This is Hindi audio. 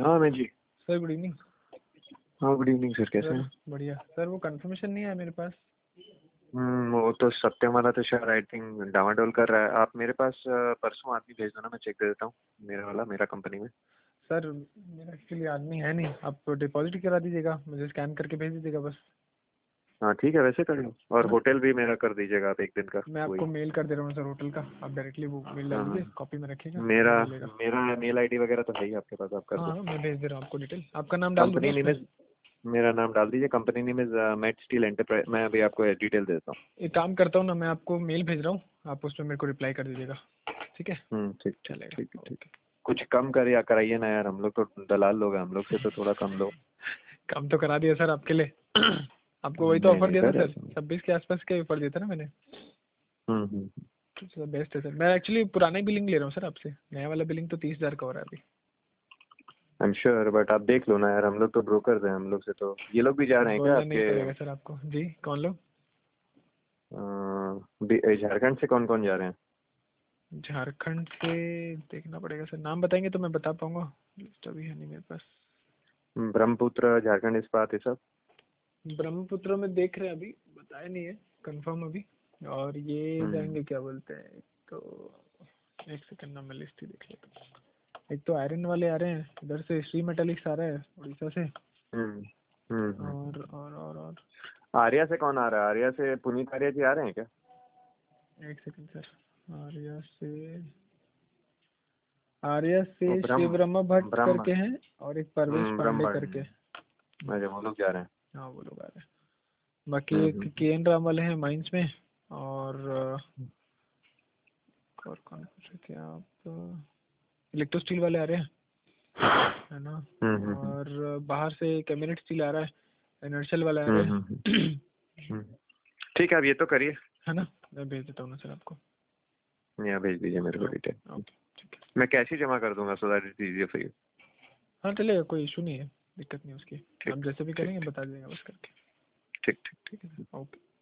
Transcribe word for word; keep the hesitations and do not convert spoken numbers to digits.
हाँ मैं जी। Sir good evening. हाँ गुड इवनिंग सर, कैसे हैं? बढ़िया सर, वो कंफर्मेशन नहीं है मेरे पास। हम्म वो तो सत्यम वाला तो शायद आई थिंक डामाडोल कर रहा है। आप मेरे पास अ, परसों आदमी भेज दो ना, मैं चेक दे देता हूँ मेरा वाला, मेरा कंपनी में। सर मेरा एक्चुअली आदमी है नहीं, आप डिपॉजिट करा दीजिएगा, मुझे स्कैन करके भेज दीजिएगा बस। हाँ ठीक है, वैसे कर लो। और है ना? होटल भी मेरा कर दीजिएगा आप एक दिन का। मैं वही। आपको मेल कर दे रहा हूँ सर होटल का, आप डायरेक्टली वो मेल डाल हाँ हाँ। दीजिए, कॉपी में रखिएगा, मेरा वो मिलेगा। मेरा मेल आईडी वगैरह तो है ही आपके पास, आप कर हाँ दो। हाँ, मैं भेज दे रहा हूँ आपको डिटेल। आपका नाम डाल दूँ क्या कंपनी नेम उसमें? इज, मेरा नाम डाल दीजिए। Company name is Met Steel Enterprise. मैं अभी आपको डिटेल देता हूँ। एक काम करता हूँ ना, मैं आपको मेल भेज रहा हूँ, आप उसमें मेरे को रिप्लाई कर दीजिएगा, ठीक है? हम्म ठीक ठीक चलेगा, ठीक है, ठीक। ओके। कुछ कम कर या कराइए ना यार, हम लोग तो दलाल लोग हैं, हम लोग से तो थोड़ा कम लो। काम तो करा दिया सर आपके लिए। आपको वही तो नहीं ऑफर नहीं दिया था सर, सर, ऐसा नहीं। छब्बीस के आसपास के ऑफर दिया था ना मैंने। हम्म हम्म। तो बेस्ट है सर, मैं एक्चुअली पुराना ही बिलिंग ले रहा हूँ सर आपसे, नया वाला बिलिंग तो तीस हज़ार का हो रहा है अभी। आई एम श्योर, बट आप देख लो ना यार, हम लोग तो ब्रोकर हैं, हम लोग से तो ये लोग भी जा रहे हैं क्या बोलना नहीं आपके? पड़ेगा सर आपको जी। कौन लोग? अ, बि- झारखंड से कौन कौन जा रहे हैं? झारखंड से देखना पड़ेगा सर, नाम बताएंगे तो मैं बता पाऊंगा, लिस्ट अभी है नहीं मेरे पास। ब्रह्मपुत्र, झारखंड इस्पात, ये सब। ब्रह्मपुत्र में देख रहे हैं अभी, बताया नहीं है कंफर्म अभी। और ये हम्म जाएंगे क्या बोलते हैं, तो एक सेकंड ना, मैं लिस्ट ही देख लेता हूँ। एक तो आयरन वाले आ रहे हैं इधर से, श्री मेटालिक्स आ रहा है उड़ीसा से। हम्म हम्म हम्म। और और और और आर्या से कौन आ रहा है? आर्या से पुनीत आर्या जी आ रहे हैं क्या? एक सेकंड सर, आर्या से आर्या वो से शिव ब्रह्म ब्रह्म भट्ट ब्रह्म करके हैं, और एक परवेश हम्म पांडे ब्रह्म करके। अच्छा, वो लोग जा रहे हैं। हाँ वो लोग आ रहे हैं। बाकी हम्म एक हम्म के एन राम वाले हैं माइंस में। और और कौन पूछ रहे थे आप, इलेक्ट्रो स्टील वाले आ रहे हैं, है ना? हम्म हम्म हम्म और बाहर से कैबिनेट स्टील आ रहा है, इनर्शियल वाले आ रहे हम्म हम्म, हैं। हम्म। ठीक है, अब ये तो करिए। है ना? मैं भेज देता हूँ ना सर आपको। यहाँ भेज दीजिए मेरे को ओके डिटेल। ओके ठीक है। मैं कैश ही जमा कर दूंगा, so that is easier for you. हाँ चलेगा, कोई इशू नहीं है, दिक्कत नहीं उसकी। आप ठीक जैसे भी ठीक करेंगे बता दीजिएगा बस करके। ठीक ठीक। ठीक है सर, ओके।